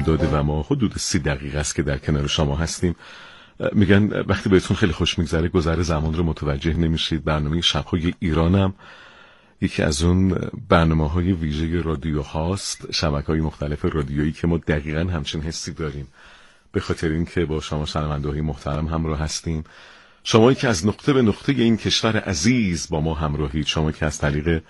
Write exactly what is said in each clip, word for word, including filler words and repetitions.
داده و ما حدود سی دقیقه است که در کنار شما هستیم. میگن وقتی بهتون خیلی خوش میگذره گذر زمان رو متوجه نمیشید. برنامه شب‌های ایرانم یکی از اون برنامه‌های ویژه رادیو هاست، شبکه‌های مختلف رادیویی که ما دقیقاً همچین حسی داریم، به خاطر اینکه با شما شنونده‌های محترم همراه هستیم. شمایی که از نقطه به نقطه این کشور عزیز با ما همراهید، شما که از طریق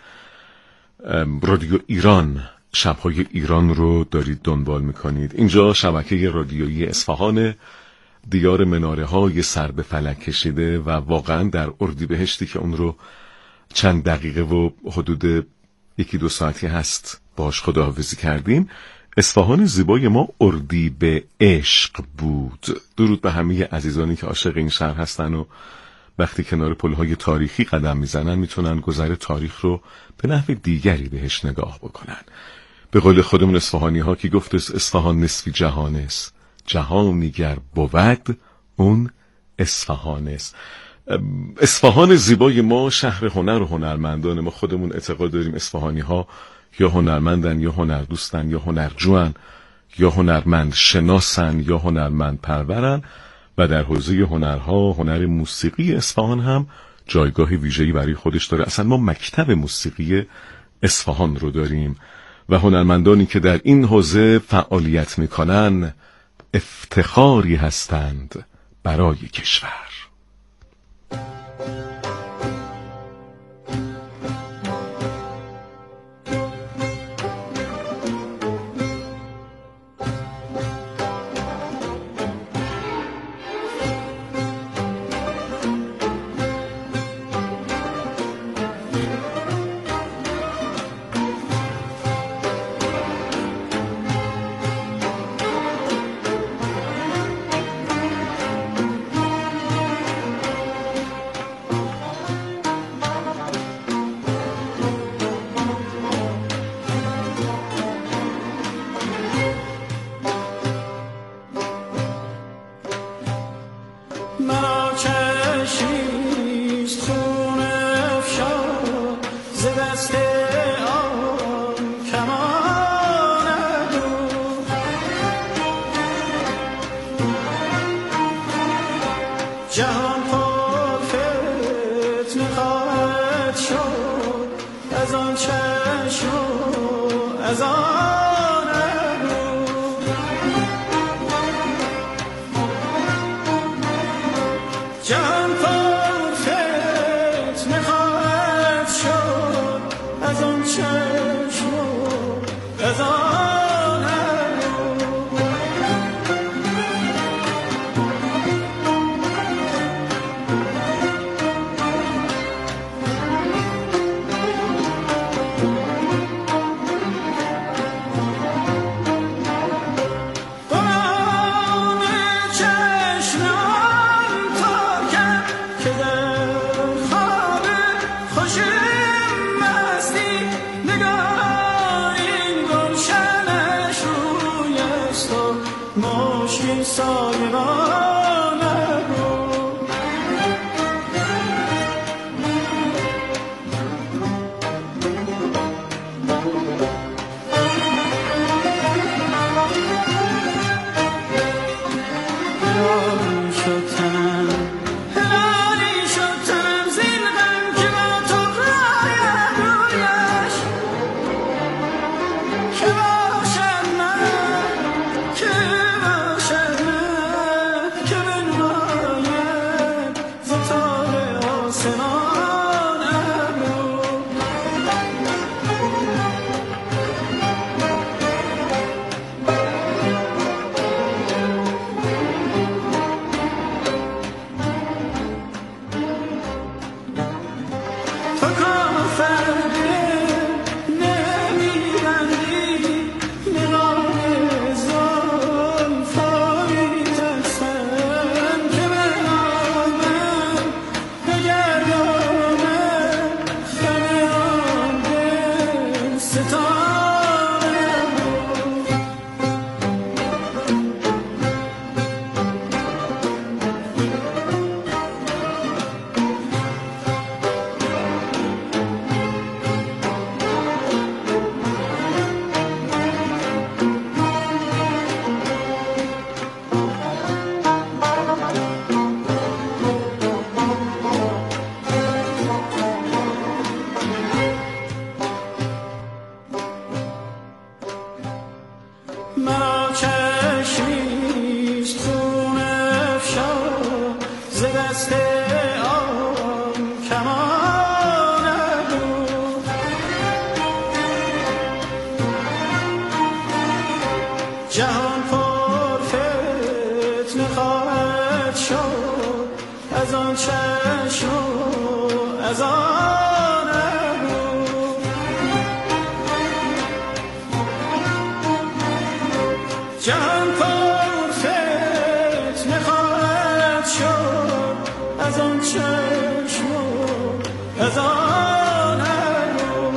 رادیو ایران شب‌های ایران رو دارید دنبال میکنید. اینجا شبکه رادیویی اصفهان، دیار مناره‌های سر به فلک کشیده و واقعاً در اردیبهشتی که اون رو چند دقیقه و حدود یکی دو ساعتی هست باش خداحافظی کردیم. اصفهان زیبای ما اردی به عشق بود. درود به همه عزیزانی که عاشق این شهر هستن و وقتی کنار پل‌های تاریخی قدم میزنن میتونن گذر تاریخ رو به نحو دیگری بهش نگاه بکنن. به قول خودمون اصفهانی ها که گفت اصفهان نصفی جهان است، جهانی گر بود اون اصفهان است. اصفهان زیبای ما شهر هنر و هنرمندان. ما خودمون اعتقاد داریم اصفهانی ها یا هنرمندن یا هنردوستن یا هنرجوان یا هنرمند شناسن یا هنرمند پرورن و در حوزه هنرها هنر موسیقی اصفهان هم جایگاه ویژه‌ای برای خودش داره. اصلا ما مکتب موسیقی اصفهان رو داریم و هنرمندانی که در این حوزه فعالیت میکنن افتخاری هستند برای کشور. که باشد من که بنوازد مرا چشمیست خون افشان ز دست آن کمان بود. جهان پر فتنه خواهد شد از آن چشم و از آن ابرو. جهان پر فتنه خواهد شد از آن چشم و از آن ابرو.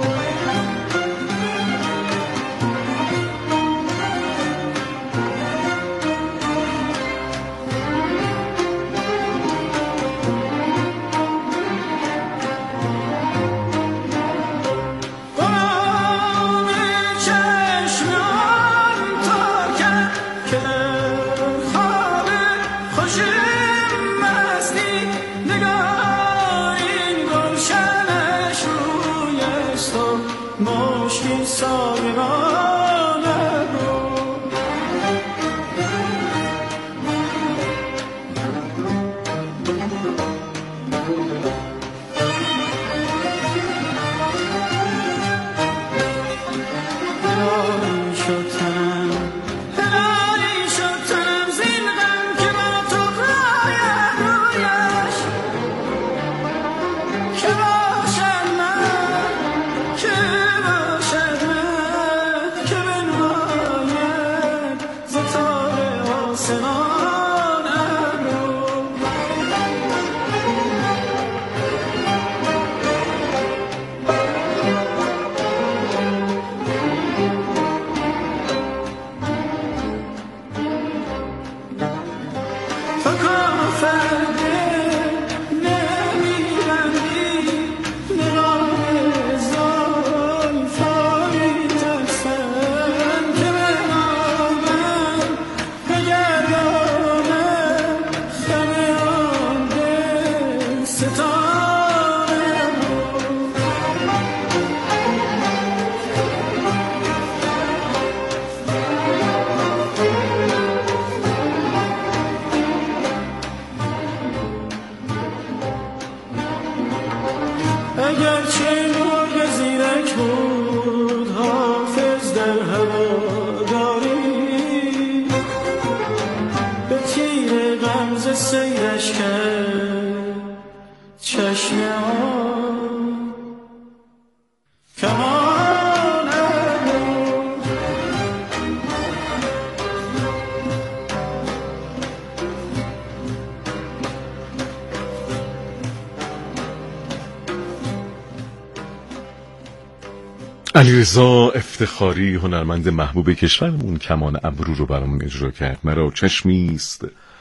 علیرضا افتخاری هنرمند محبوب کشورمون کمان ابرو رو برامون اجرا کرد. مرا چشمیست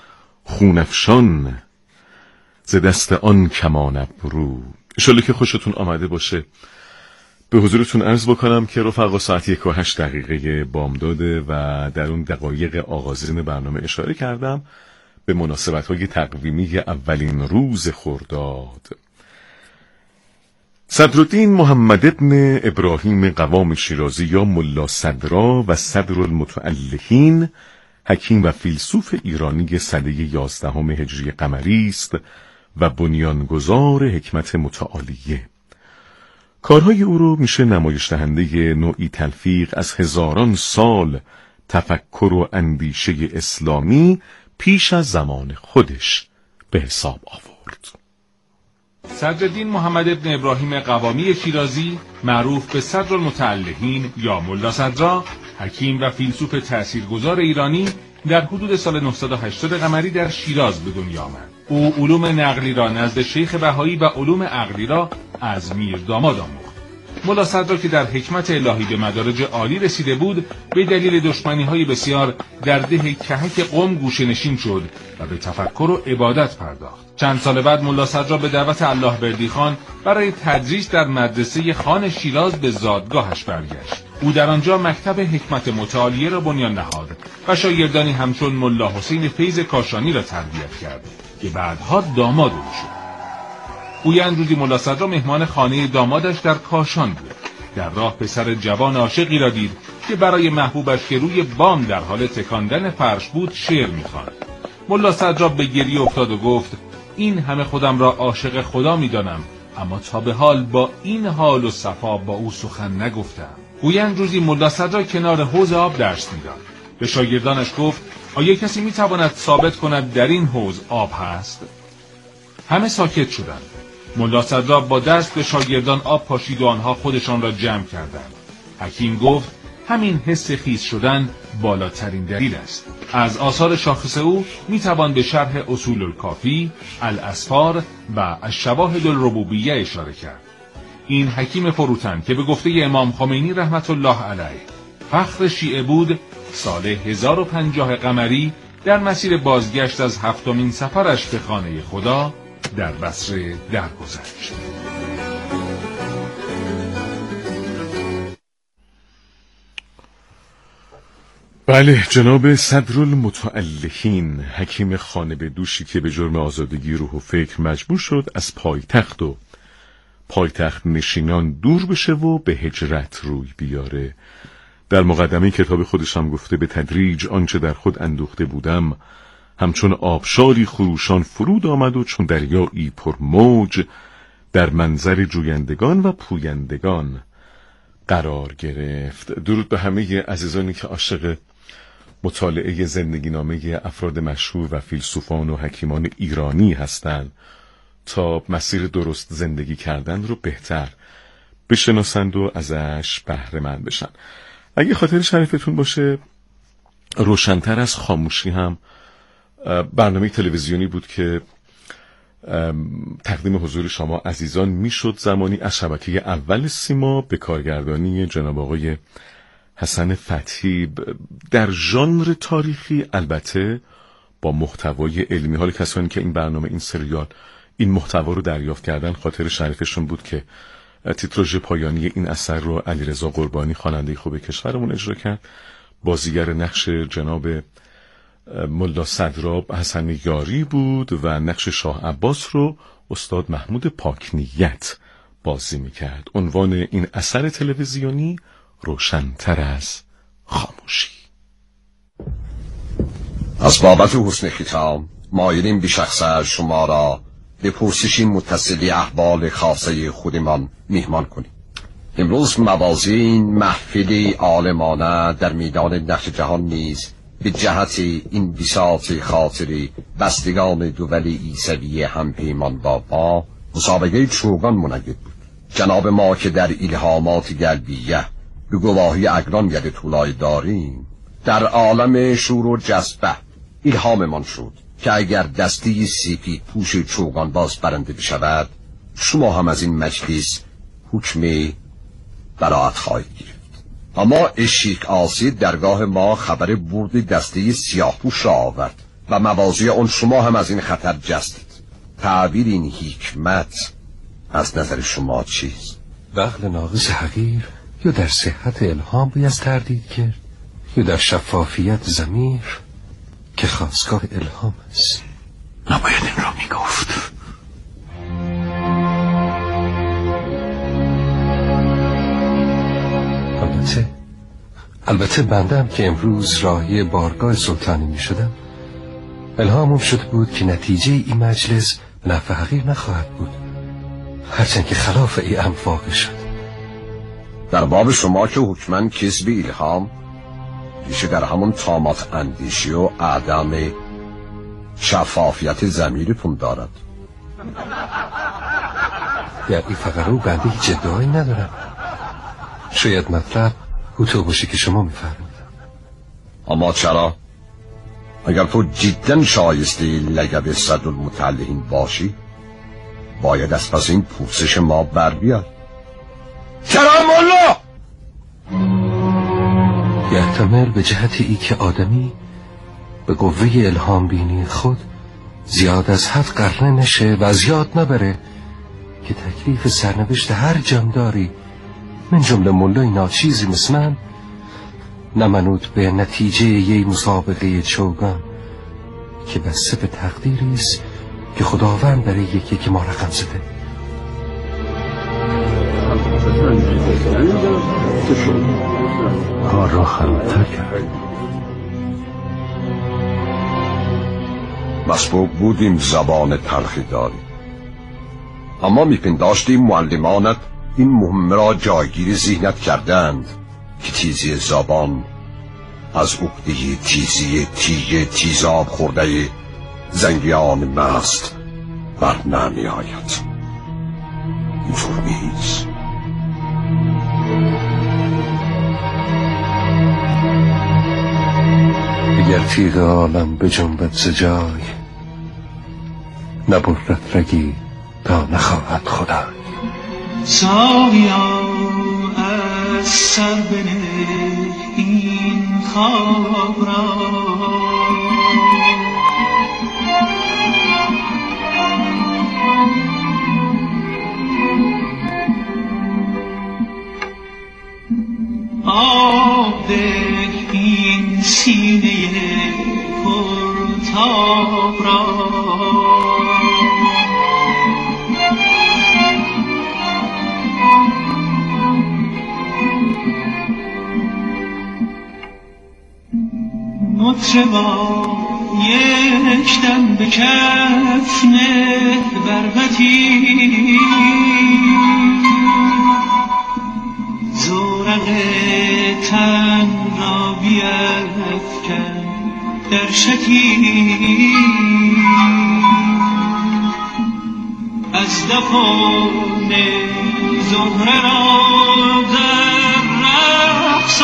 خونفشان ز دست آن کمان ابرو. انشالله که خوشتون آمده باشه. به حضورتون عرض بکنم که رفقا ساعت یک و هشت دقیقه بامداده و در اون دقایق آغازین برنامه اشاره کردم به مناسبت‌های تقویمی اولین روز خرداد. صدرالدین محمد ابن ابراهیم قوام شیرازی یا ملا صدرا و صدر المتعلهین، حکیم و فیلسوف ایرانی سده یازدهم هجری قمری است و بنیانگذار حکمت متعالیه. کارهای او رو میشه نمایش دهنده نوعی تلفیق از هزاران سال تفکر و اندیشه اسلامی پیش از زمان خودش به حساب آورد. صدرالدین محمد ابن ابراهیم قوامی شیرازی، معروف به صدر المتعلهین یا ملا صدرا، حکیم و فیلسوف تاثیرگذار ایرانی، در حدود سال نهصد و هشتاد قمری در شیراز به دنیا آمد. او علوم نقلی را نزد شیخ بهایی و علوم عقلی را از میر داماد آموخت. ملا صدرا که در حکمت الهی به مدارج عالی رسیده بود، به دلیل دشمنی‌های بسیار در ده کهک قم گوشه‌نشین شد و به تفکر و عبادت پرداخت. چند سال بعد ملا صدرا به دعوت الله بردی خان برای تدریس در مدرسه خان شیراز به زادگاهش برگشت. او در آنجا مکتب حکمت متعالیه را بنیان نهاد و شاگردانی همچون ملا حسین فیض کاشانی را تربیت کرد که بعدها داماد او شد. گویند روزی ملا صدرا مهمان خانه دامادش در کاشان بود. در راه پسر جوان عاشقی را دید که برای محبوبش که روی بام در حال تکاندن فرش بود شعر می‌خواند. ملا صدرا به گریه افتاد و گفت این همه خودم را عاشق خدا می‌دانم، اما تا به حال با این حال و صفا با او سخن نگفتم. گویند روزی ملا صدرا کنار حوض آب درس می‌داد. به شاگردانش گفت آیا کسی می‌تواند ثابت کند در این حوض آب هست؟ همه ساکت شدند. ملا صدرا با دست به شاگردان آب پاشید و آنها خودشان را جمع کردند. حکیم گفت همین حس خیس شدن بالاترین دلیل است. از آثار شاخص او میتوان به شرح اصول الکافی، الاسفار و الشواهد الربوبیه اشاره کرد. این حکیم فروتن که به گفته امام خمینی رحمت الله علیه فخر شیعه بود، سال هزار و پنجاه قمری در مسیر بازگشت از هفتمین سفرش به خانه خدا در بصره درگذشت. بله، جناب صدرالمتعلقین، حکیم خانه به دوشی که به جرم آزادگی روح و فکر مجبور شد از پایتخت و پایتخت نشینان دور بشه و به هجرت روی بیاره. در مقدمه کتاب خودش هم گفته به تدریج آنچه در خود اندوخته بودم همچون آبشاری خروشان فرود آمد و چون دریایی پر موج در منظر جویندگان و پویندگان قرار گرفت. درود به همه عزیزانی که عاشق مطالعه زندگی نامه افراد مشهور و فیلسوفان و حکیمان ایرانی هستند تا مسیر درست زندگی کردن رو بهتر بشناسند و ازش بهره مند بشن. اگه خاطر شریفتون باشه، روشن‌تر از خاموشی هم برنامه تلویزیونی بود که تقدیم حضور شما عزیزان میشد زمانی از شبکه اول سیما به کارگردانی جناب آقای حسن فتحی در ژانر تاریخی، البته با محتوای علمی. حال کسانی که این برنامه، این سریال، این محتوا رو دریافت کردن خاطر شریفشون بود که تیتراژ پایانی این اثر رو علیرضا قربانی، خواننده خوب کشورمون، اجرا کرد. بازیگر نقش جناب ملا صدرا حسن یاری بود و نقش شاه عباس رو استاد محمود پاکنیت بازی میکرد. عنوان این اثر تلویزیونی روشن‌تر از خاموشی. از بابت حسن ختام مایلیم به شخص شما را به پرسشی متصل احوال خاصه خودمان میهمان کنیم. امروز موازی این محفل عالمانه در میدان نقش جهان نیز به جهت این بساط خاطری بستگان دول عیسوی همپیمان با ما مسابقه چوگان منعقد بود. جناب ما که در الهامات قلبیه به گواهی اگران ید طولای داریم، در عالم شور و جذبه الهاممان شد که اگر دستی سیپی پوش چوگان باز برنده بشود، شما هم از این مجلس حکم براعت خواهید گرفت. اما اشیک آسی درگاه ما خبر برد دسته سیاه پوش را آورد و موازی آن شما هم از این خطر جستید. تعبیر این حکمت از نظر شما چیست؟ عقل ناقص حقیر یا در صحت الهام باید تردید کرد یا در شفافیت ضمیر که خاستگاه الهام است. نباید این را میگفت. البته البته بندم که امروز راهی بارگاه سلطانی می شدم، الهامم شده بود که نتیجه این مجلس نفع حقیر نخواهد بود، هرچند که خلاف ای امر واقع شد. در باب شما که حکمن کسب الهام ریشه در همون طامات اندیشی و عدم شفافیت ضمیرتون دارد. در این فقره و بنده هیچ ادعایی ندارم. شاید مطلب هوتو باشه که شما میفرمید. اما چرا؟ اگر تو جدا شایسته لقب صدرالمتعلقین باشی، باید از پس این پرسش ما بر بیاد. چرا مولا؟ یحتمل به جهت ای که آدمی به قوه الهام بینی خود زیاد از حد قرنه نشه و از یاد نبره که تکلیف سرنوشت هر جانداری من جمله ملای ناچیزی مثل من نمنود به نتیجه یه مسابقه چوگان که بسته به تقدیریست که خداوند برای یکی که ما رقم زده. کار را خلوتر کرد. مسبوق بودیم زبان تلخی داریم، اما میپنداشتیم معلمانت این مهمه را جایگیر ذهنت کردند که تیزی زبان از عقده تیزی تیگ تیزاب خورده زنگیان مست بر نمی آید. اینطور نیست. اگر تیغ عالم به جنبت ز جای، نبرد رگی تا نخواهد خدای. ساقیا از سر بنه این خواب را، آب ده این سینه پرتاب را. مطربا یک دم به کف نه بربطی، زورق تن را بیفکن در شکی، از دفن زهره را در رقص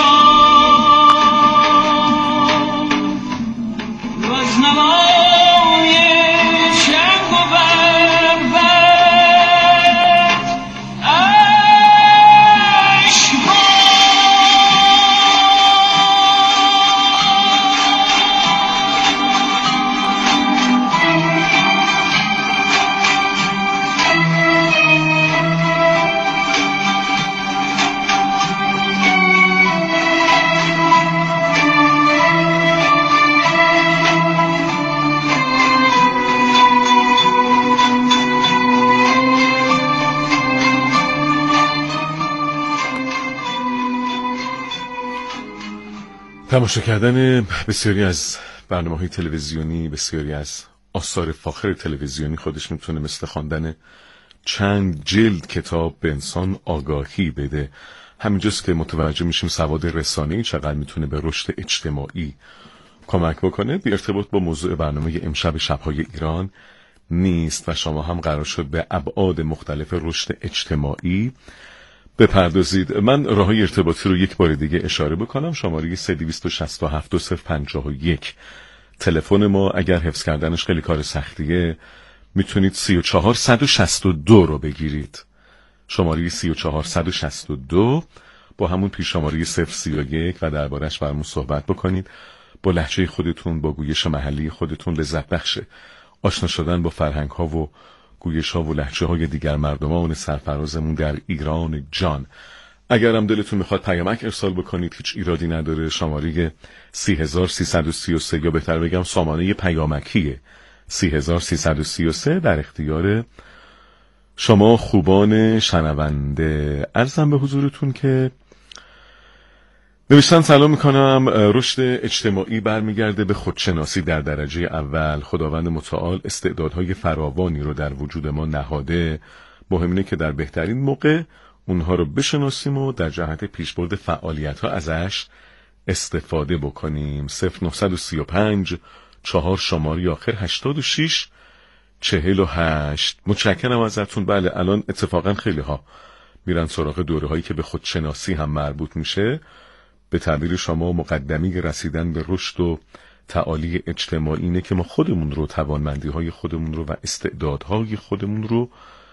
تماشا کردن بسیاری از برنامه‌های تلویزیونی، بسیاری از آثار فاخر تلویزیونی خودش میتونه مثل خواندن چند جلد کتاب به انسان آگاهی بده. همینجاست که متوجه میشیم سواد رسانه‌ای چقدر میتونه به رشد اجتماعی کمک بکنه. بی ارتباط با موضوع برنامه امشب شب‌های ایران نیست و شما هم قرار شد به ابعاد مختلف رشد اجتماعی بپردازید. من راههای ارتباطی رو یک بار دیگه اشاره بکنم. شماره سه دویست و شصت و هفت صفر پنجاه و یک تلفن ما. اگر حفظ کردنش خیلی کار سختیه میتونید سی و چهار صد و شصت و دو رو بگیرید. شماره سی و چهار صد و شصت و دو با همون پیش شماره صفر سی و یک و دربارش برامون صحبت بکنید. با لهجه خودتون، با گویش محلی خودتون لذت بخشه. آشنا شدن با فرهنگ ها و گویش ها و لهجه های دیگر مردمان سرفرازمون در ایران جان. اگر هم دلتون میخواد پیامک ارسال بکنید هیچ ایرادی نداره. شماره سی هزار سیصد و سی و سه یا بهتر بگم سامانه پیامکیه سی هزار سیصد و سی و سه در اختیار شما خوبان شنونده. عرضم به حضورتون که نوشتن سلام میکنم. رشد اجتماعی برمیگرده به خودشناسی در درجه اول. خداوند متعال استعدادهای فراوانی رو در وجود ما نهاده. مهم اینه که در بهترین موقع اونها رو بشناسیم و در جهت پیشبرد فعالیت‌ها ازش استفاده بکنیم. صفر نه سه پنج چهار شماری آخر هشتاد و شش چهل و هشت. متشکرم ازتون. بله الان اتفاقا خیلی ها میرن سراغ دوره هایی که به خودشناسی هم مربوط میشه. به تعبیر شما مقدمی رسیدن به رشد و تعالی اجتماعی اینه که ما خودمون رو، توانمندی های خودمون رو و استعدادهای خودمون رو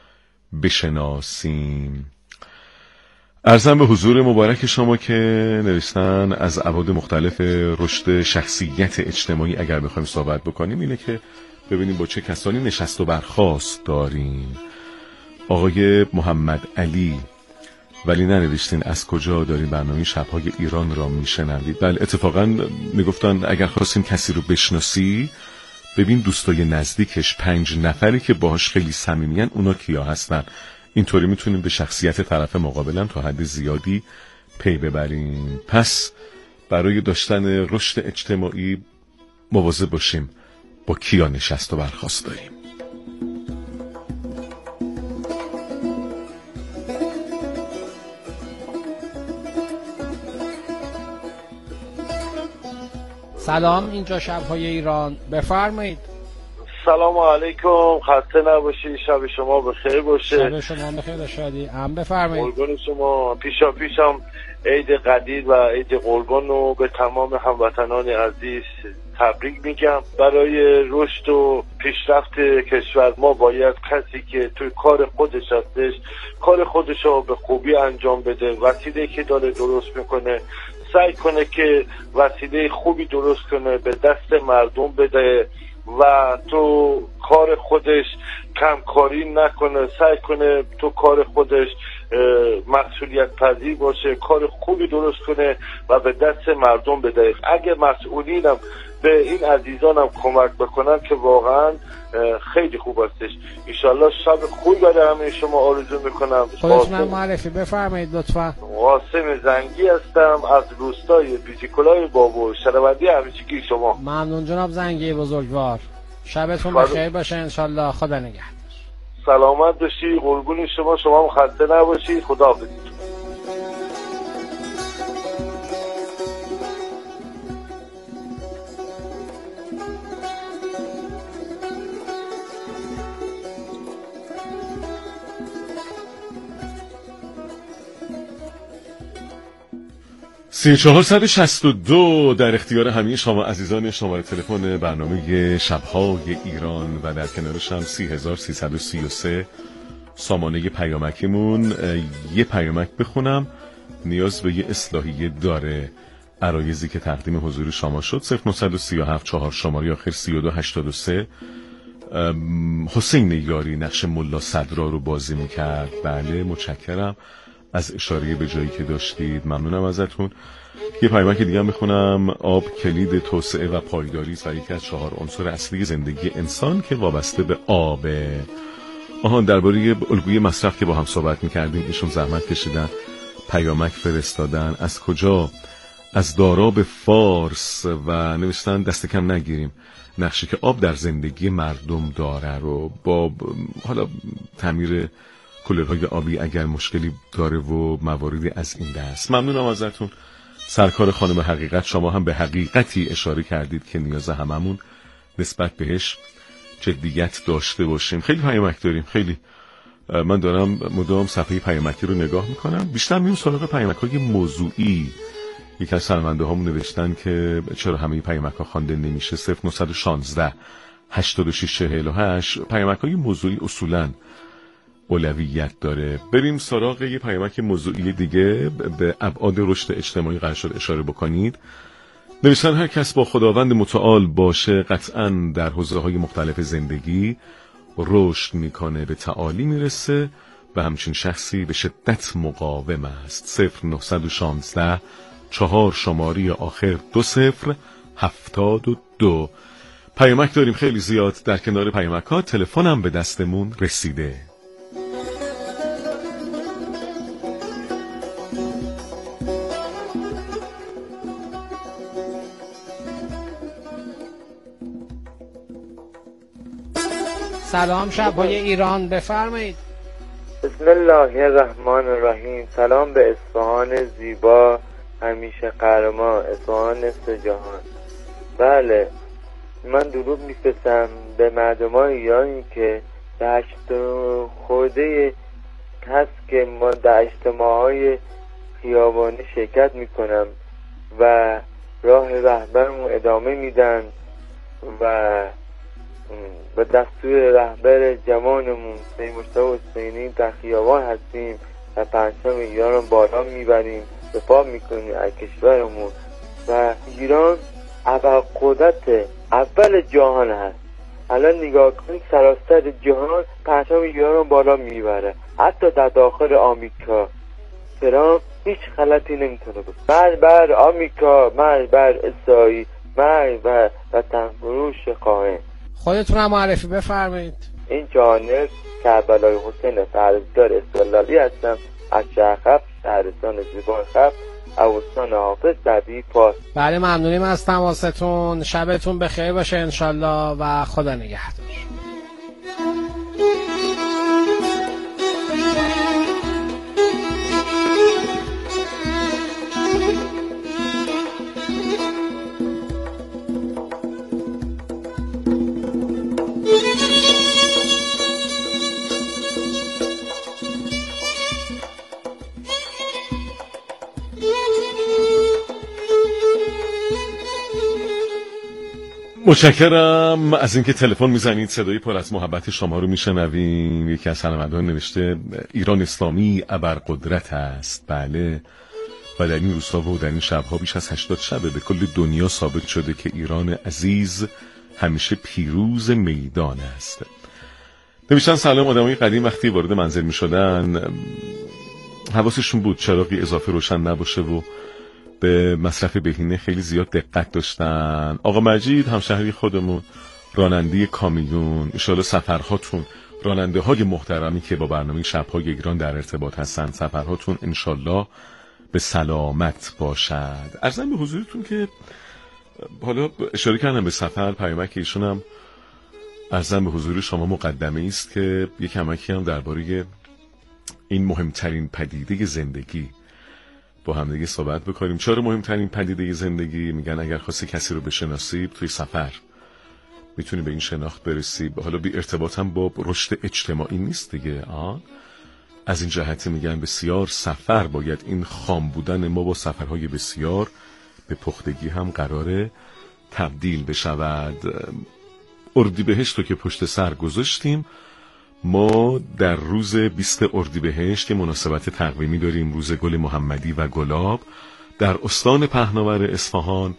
بشناسیم. عرضم به حضور مبارک شما که نوشتن از ابعاد مختلف رشد شخصیت اجتماعی اگر بخوایم صحبت بکنیم اینه که ببینیم با چه کسانی نشست و برخاست داریم. آقای محمد علی ولی ننوشتین از کجا دارین برنامه شب‌های ایران را میشنوید. بله اتفاقا میگفتن اگر خواستیم کسی رو بشناسی ببین دوستای نزدیکش پنج نفری که باهاش خیلی صمیمیان اونا کیا هستن. اینطوری میتونیم به شخصیت طرف مقابلم تا حد زیادی پی ببریم. پس برای داشتن رشد اجتماعی مواظب باشیم با کیا نشست و برخاست داریم. سلام، اینجا شب‌های ایران، بفرمایید. سلام علیکم، خسته نباشید، شب شما بخیر باشه. شب شما بخیر شادی. هم بفرمایید. قربان شما. پیشا پیشم عید قدیر و عید قربان رو به تمام هموطنان عزیز تبریک میگم. برای رشد و پیشرفت کشور ما باید کسی که توی کار خودش هستش کار خودش رو به خوبی انجام بده. وسیله که داره درست میکنه سعی کنه که وسیله خوبی درست کنه، به دست مردم بده و تو کار خودش کمکاری نکنه. سعی کنه تو کار خودش مسئولیت پذیر باشه، کار خوبی درست کنه و به دست مردم بده. اگه مسئولینم به این عزیزانم کمک بکنن که واقعا خیلی خوب هستش. انشالله شب خوبی برای همه شما آرزو میکنم. خودتونم معرفی بفرمایید لطفا. قاسم زنگی هستم از روستای بیزیکلای بابور، شنونده همیشگی شما. ممنون جناب زنگی بزرگوار. شبتون بخیر باشه انشالله. خدا نگهدار. سلامت باشی، قربون شما. شما هم خسته نباشید. خدا حافظ. سی چهارصد و شصت و دو در اختیار همه شما عزیزان شماره تلفن برنامه شب‌های ایران و در کنارش هم سی هزار سیصد و سی و سه سامانه پیامکیمون. یه پیامک بخونم، نیاز به یه اصلاحیه داره. عرایضی که تقدیم حضور شما شد صفر نه سه هفت چهار شماره آخر سی و دو هشتاد و سه. حسین یاری نقش ملا صدرا رو بازی میکرد. بله متشکرم از اشاره به جایی که داشتید، ممنونم ازتون. یه پیامک دیگه هم میخونم. آب کلید توسعه و پایداری است و یکی از چهار عنصر اصلی زندگی انسان که وابسته به آبه. آهان درباره الگوی مصرف که با هم صحبت میکردیم ایشون زحمت کشیدن، پیامک فرستادن. از کجا؟ از داراب فارس و نوشتن دست کم نگیریم نقشی که آب در زندگی مردم داره رو با حالا تعمیر کولرهای آبی اگر مشکلی داره و مواردی از این دست. ممنونم ازتون. سرکار خانم حقیقت، شما هم به حقیقتی اشاره کردید که نیاز هممون نسبت بهش جدیت داشته باشیم. خیلی پیامک داریم، خیلی. من دارم مدام صفحه پیامکی رو نگاه میکنم، بیشتر میون سراغ پیامک های موضوعی. یکی از شنونده هامون نوشتن که چرا همه پیامک ها خوانده نمیشه. صفر نه یک شش هشتاد و شش چهل و هشت. پیامک های موضوعی اصولاً اولویت داره. بریم سراغ یه پیامک موضوعی دیگه. به ابعاد رشد اجتماعی قرار شد اشاره بکنید. نوشتن هر کس با خداوند متعال باشه قطعاً در حوزه‌های مختلف زندگی رشد میکنه، به تعالی میرسه و همچین شخصی به شدت مقاوم است. صفر نه یک شش چهار شماری آخر دو صفر هفتاد و دو. پیامک داریم خیلی زیاد. در کنار پیامک ها تلفنم به دستمون رسیده. سلام، شب‌های ایران، بفرمایید. بسم الله الرحمن الرحیم. سلام به اصفهان زیبا، همیشه قهرمان، اصفهان نصف جهان. بله، من درود میفرستم به مردمان ایرانی که در خورده هست که ما در اجتماعهای خیابانی شرکت میکنم و راه رهبرمون ادامه میدن و به دستور رهبر جوانمون سید مجتبی حسینی در خیابان هستیم و پرچم ایران رو بالا میبریم، دفاع میکنیم از کشورمون و ایران اول قدرت اول جهان هست. الان نگاه کنید سراسر جهان پرچم ایران رو بالا میبره، حتی در داخل آمریکا. ترامپ هیچ غلطی نمیتونه بکنه. مرگ بر آمریکا، مرگ بر اسرائیل، مرگ بر وطن فروش خائن. خودتون هم معرفی بفرمایید. این جانب کربلای حسین فرزدار استقلالی هستم از شهرخپ شهرستان زیبای خپ اوستان حافظ طبیعی پاس. بله ممنونیم از تماستون، شبتون بخیر باشه انشالله و خدا نگهدار. متشکرم از اینکه تلفن میزنید، صدای پر از محبت شما رو میشنویم. یکی از شنوندگان نوشته ایران اسلامی ابرقدرت است. بله، و در این روزها و در این شبها بیش از هشتاد شبه به کل دنیا ثابت شده که ایران عزیز همیشه پیروز میدان است. نوشتن سلام، آدمای قدیم وقتی وارد منزل میشدن حواسشون بود چراغی اضافه روشن نباشه و به مصرف بهینه خیلی زیاد دقت داشتن. آقا مجید همشهری خودمون، راننده کامیون، انشالله سفرهاتون، راننده های محترمی که با برنامه شب‌های ایران در ارتباط هستن، سفرهاتون انشالله به سلامت باشد. عرضم به حضورتون که حالا اشاره کردم به سفر، پیامک ایشون هم عرضم به حضور شما مقدمه است که یک کمکی هم درباره این مهمترین پدیده زندگی با هم دیگه صحبت بکنیم. چرا مهمترین پدیده زندگی؟ میگن اگر خواستی کسی رو بشناسی توی سفر میتونی به این شناخت برسی. حالا بی ارتباط هم با رشد اجتماعی نیست دیگه. آه؟ از این جهت میگن بسیار سفر باید این خام بودن ما با سفرهای بسیار به پختگی هم قراره تبدیل بشود. اردیبهشت رو که پشت سر گذاشتیم، ما در روز بیست اردیبهشت مناسبت تقویمی داریم، روز گل محمدی و گلاب. در استان پهناور اصفهان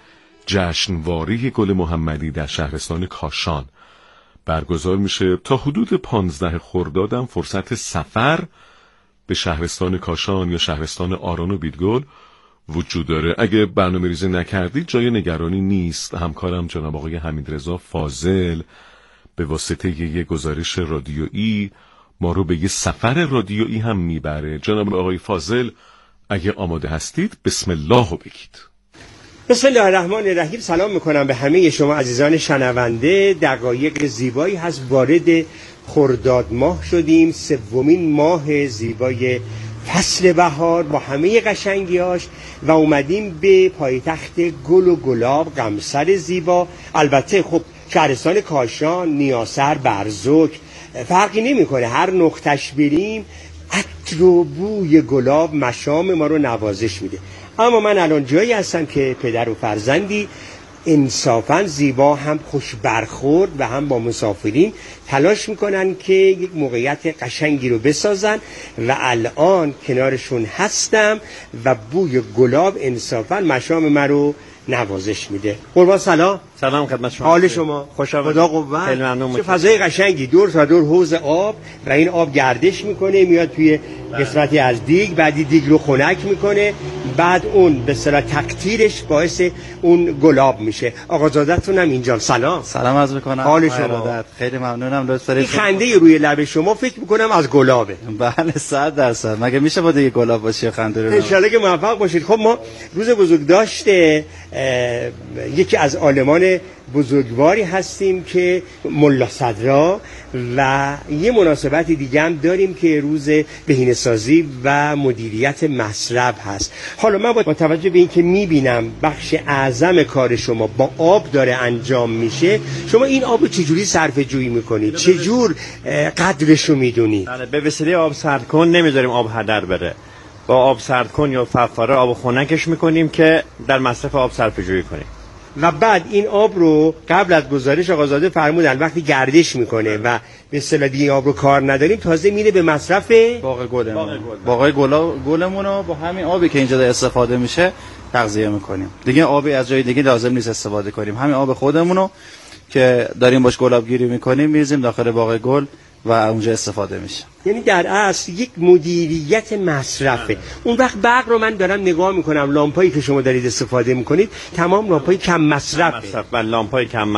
جشنواره گل محمدی در شهرستان کاشان برگزار میشه. تا حدود پانزده خرداد هم فرصت سفر به شهرستان کاشان یا شهرستان آران و بیدگل وجود داره. اگه برنامه ریزی نکردید جای نگرانی نیست. همکارم جناب آقای حمیدرضا فاضل به واسطه یه گزارش رادیویی ما رو به یه سفر رادیویی هم میبره. جناب آقای فاضل اگه آماده هستید بسم الله رو بگید. بسم الله الرحمن الرحیم. سلام میکنم به همه شما عزیزان شنونده. دقایق زیبایی هست وارد خرداد ماه شدیم، سومین ماه زیبای فصل بهار با همه قشنگیاش، و اومدیم به پایتخت گل و گلاب قمصر زیبا. البته خب شهرستان کاشان، نیاسر، برزوک فرقی نمیکنه، هر نقطش بریم عطر و بوی گلاب مشام ما رو نوازش میده. اما من الان جایی هستم که پدر و فرزندی انصافا زیبا، هم خوش برخورد و هم با مسافرین تلاش میکنن که یک موقعیت قشنگی رو بسازن و الان کنارشون هستم و بوی گلاب انصافا مشام من رو نوازش میده. قربان سلام. سلام خدمت شما. حال شما؟ خوش آمدید. خدا قوت. خیلی ممنون. چه فضای قشنگی، دور تا دور حوض آب و این آب گردش میکنه میاد توی قسمتی از دیگ، بعدی دیگ رو خنک میکنه، بعد اون به اصطلاح تکتیرش باعث اون گلاب میشه. آقا زادتون هم اینجا. سلام. سلام عرض میکنم. حال شما؟ خیلی ممنونم. لطف دارید. این خنده روی لب شما فکر میکنم از گلابه. بله صد درصد. مگه میشه با دیگه گلاب باشه خنده رو؟ ان شاءالله که موفق باشید. خب ما روز بزرگداشت یکی از عالمان بزرگواری هستیم که ملا صدرا، و یه مناسبت دیگه هم داریم که روز بهینه‌سازی و مدیریت مصرف هست. حالا من با توجه به این که میبینم بخش اعظم کار شما با آب داره انجام میشه، شما این آب رو چجوری صرفه جویی میکنید؟ چجور قدرش رو میدونید؟ به وسیله آب سرد کن نمیذاریم آب هدر بره. با آب سرد کن یا فواره آب خنکش میکنیم که در مصرف آب صرفه جویی کنیم. و بعد این آب رو قبل از گزارش آقازاده فرمودن وقتی گردش میکنه و به اصطلاح دیگه آب رو کار نداریم تازه میره به مصرف باغ گلمون. باغ گلمون رو با همین آبی که اینجا داره استفاده میشه تغذیه میکنیم. دیگه آبی از جای دیگه لازم نیست استفاده کنیم. همین آب خودمون رو که داریم باش گلاب گیری میکنیم میریزیم داخل باغ گل و اونجا استفاده میشه. یعنی در اصل یک مدیریت مصرفه. اون وقت برق رو من دارم نگاه میکنم، لامپایی که شما دارید استفاده میکنید تمام لامپای کم مصرفه. و لامپای کم